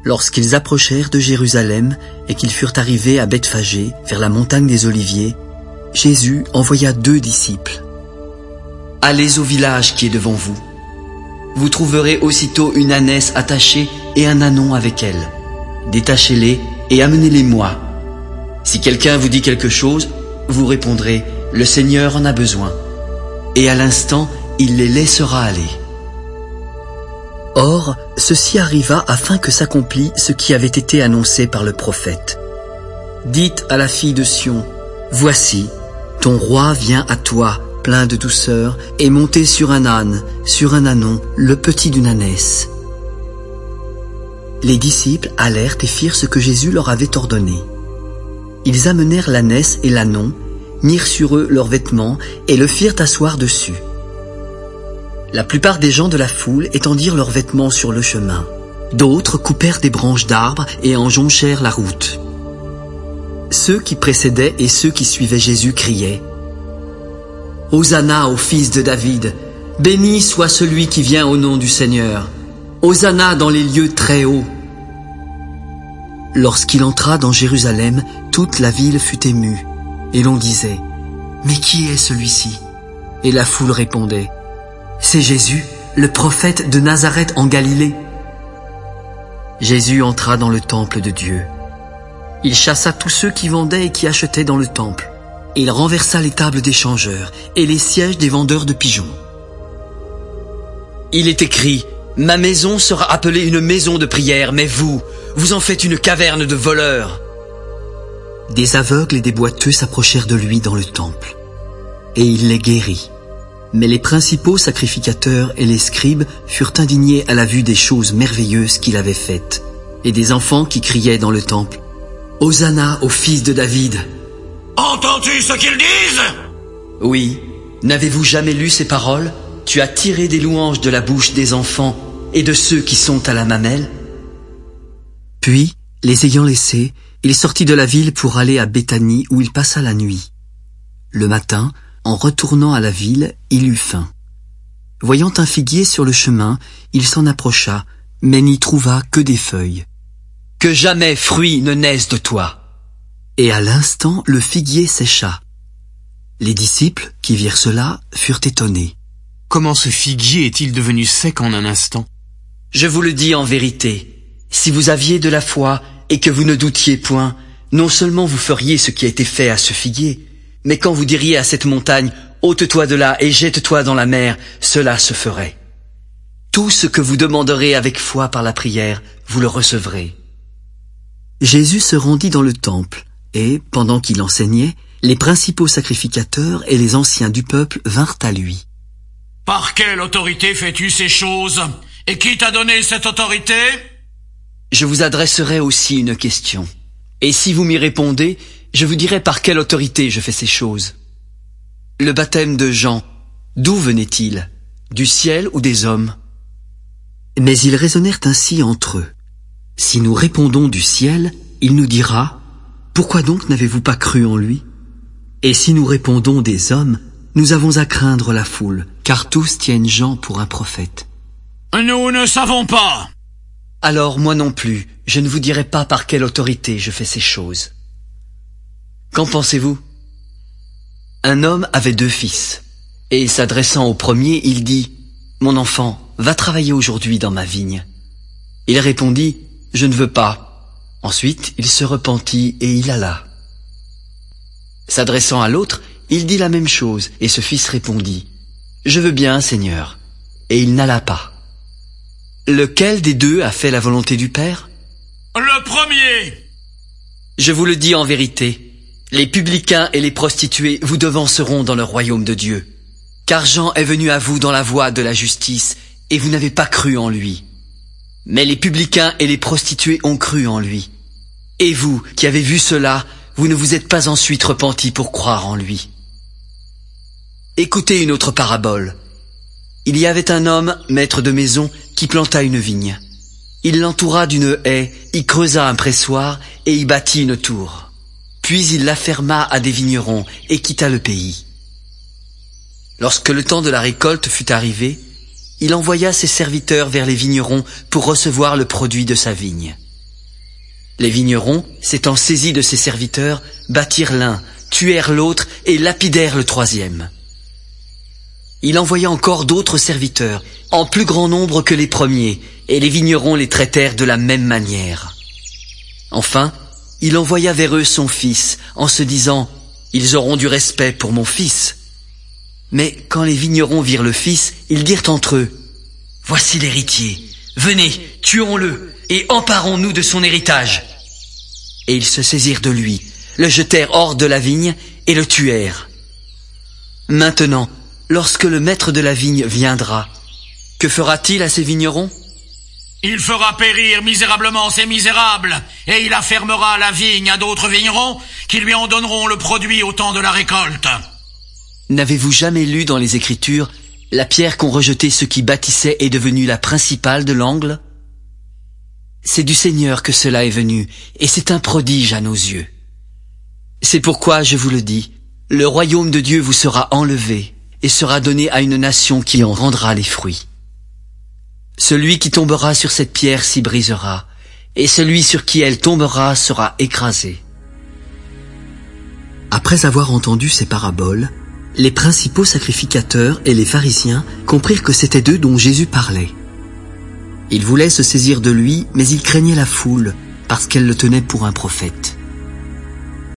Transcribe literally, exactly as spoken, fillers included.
Lorsqu'ils approchèrent de Jérusalem et qu'ils furent arrivés à Bethphagée, vers la montagne des Oliviers, Jésus envoya deux disciples. « Allez au village qui est devant vous. Vous trouverez aussitôt une ânesse attachée et un ânon avec elle. Détachez-les et amenez-les-moi. Si quelqu'un vous dit quelque chose, vous répondrez « Le Seigneur en a besoin ». Et à l'instant, il les laissera aller. » Or, ceci arriva afin que s'accomplît ce qui avait été annoncé par le prophète. « Dites à la fille de Sion, voici, ton roi vient à toi, plein de douceur, et monté sur un âne, sur un ânon, le petit d'une ânesse. » Les disciples allèrent et firent ce que Jésus leur avait ordonné. Ils amenèrent l'ânesse et l'ânon, mirent sur eux leurs vêtements et le firent asseoir dessus. La plupart des gens de la foule étendirent leurs vêtements sur le chemin. D'autres coupèrent des branches d'arbres et en jonchèrent la route. Ceux qui précédaient et ceux qui suivaient Jésus criaient « Hosanna au fils de David, béni soit celui qui vient au nom du Seigneur. Hosanna dans les lieux très hauts. » Lorsqu'il entra dans Jérusalem, toute la ville fut émue, et l'on disait « Mais qui est celui-ci » Et la foule répondait « C'est Jésus, le prophète de Nazareth en Galilée. » Jésus entra dans le temple de Dieu. Il chassa tous ceux qui vendaient et qui achetaient dans le temple. Il renversa les tables des changeurs et les sièges des vendeurs de pigeons. Il est écrit « Ma maison sera appelée une maison de prière, mais vous, vous en faites une caverne de voleurs. » Des aveugles et des boiteux s'approchèrent de lui dans le temple, et il les guérit. Mais les principaux sacrificateurs et les scribes furent indignés à la vue des choses merveilleuses qu'il avait faites, et des enfants qui criaient dans le temple « Hosanna au fils de David !» Entends-tu ce qu'ils disent? Oui, n'avez-vous jamais lu ces paroles? Tu as tiré des louanges de la bouche des enfants et de ceux qui sont à la mamelle. Puis, les ayant laissés, il sortit de la ville pour aller à Béthanie où il passa la nuit. Le matin, en retournant à la ville, il eut faim. Voyant un figuier sur le chemin, il s'en approcha, mais n'y trouva que des feuilles. « Que jamais fruit ne naisse de toi !» Et à l'instant, le figuier sécha. Les disciples, qui virent cela, furent étonnés. « Comment ce figuier est-il devenu sec en un instant ?» Je vous le dis en vérité, si vous aviez de la foi et que vous ne doutiez point, non seulement vous feriez ce qui a été fait à ce figuier, mais quand vous diriez à cette montagne, ôte-toi de là et jette-toi dans la mer, cela se ferait. Tout ce que vous demanderez avec foi par la prière, vous le recevrez. Jésus se rendit dans le temple, et, pendant qu'il enseignait, les principaux sacrificateurs et les anciens du peuple vinrent à lui. « Par quelle autorité fais-tu ces choses? Et qui t'a donné cette autorité ?» Je vous adresserai aussi une question. Et si vous m'y répondez, je vous dirai par quelle autorité je fais ces choses. Le baptême de Jean, d'où venait-il? Du ciel ou des hommes? Mais ils raisonnèrent ainsi entre eux. Si nous répondons du ciel, il nous dira « Pourquoi donc n'avez-vous pas cru en lui ?» Et si nous répondons des hommes, nous avons à craindre la foule, car tous tiennent Jean pour un prophète. « Nous ne savons pas. » Alors moi non plus, je ne vous dirai pas par quelle autorité je fais ces choses. Qu'en pensez-vous? Un homme avait deux fils, et s'adressant au premier, il dit « Mon enfant, va travailler aujourd'hui dans ma vigne. » Il répondit « Je ne veux pas. » Ensuite, il se repentit et il alla. S'adressant à l'autre, il dit la même chose, et ce fils répondit « Je veux bien, Seigneur. » Et il n'alla pas. Lequel des deux a fait la volonté du Père? Le premier. Je vous le dis en vérité, les publicains et les prostituées vous devanceront dans le royaume de Dieu. Car Jean est venu à vous dans la voie de la justice, et vous n'avez pas cru en lui. Mais les publicains et les prostituées ont cru en lui. Et vous, qui avez vu cela, vous ne vous êtes pas ensuite repentis pour croire en lui. Écoutez une autre parabole. Il y avait un homme, maître de maison, qui planta une vigne. Il l'entoura d'une haie, y creusa un pressoir et y bâtit une tour. Puis il la ferma à des vignerons et quitta le pays. Lorsque le temps de la récolte fut arrivé, il envoya ses serviteurs vers les vignerons pour recevoir le produit de sa vigne. Les vignerons, s'étant saisis de ses serviteurs, battirent l'un, tuèrent l'autre et lapidèrent le troisième. Il envoya encore d'autres serviteurs, en plus grand nombre que les premiers, et les vignerons les traitèrent de la même manière. Enfin, il envoya vers eux son fils, en se disant « Ils auront du respect pour mon fils ». Mais quand les vignerons virent le fils, ils dirent entre eux « Voici l'héritier, venez, tuons-le, et emparons-nous de son héritage ». Et ils se saisirent de lui, le jetèrent hors de la vigne et le tuèrent. Maintenant, lorsque le maître de la vigne viendra, que fera-t-il à ces vignerons ? Il fera périr misérablement ces misérables, et il affermera la vigne à d'autres vignerons qui lui en donneront le produit au temps de la récolte. N'avez-vous jamais lu dans les Écritures « La pierre qu'ont rejetée ceux qui bâtissaient est devenue la principale de l'angle » ? C'est du Seigneur que cela est venu, et c'est un prodige à nos yeux. C'est pourquoi je vous le dis, le royaume de Dieu vous sera enlevé, et sera donné à une nation qui en rendra les fruits. Celui qui tombera sur cette pierre s'y brisera, et celui sur qui elle tombera sera écrasé. Après avoir entendu ces paraboles, les principaux sacrificateurs et les pharisiens comprirent que c'était d'eux dont Jésus parlait. Ils voulaient se saisir de lui, mais ils craignaient la foule, parce qu'elle le tenait pour un prophète.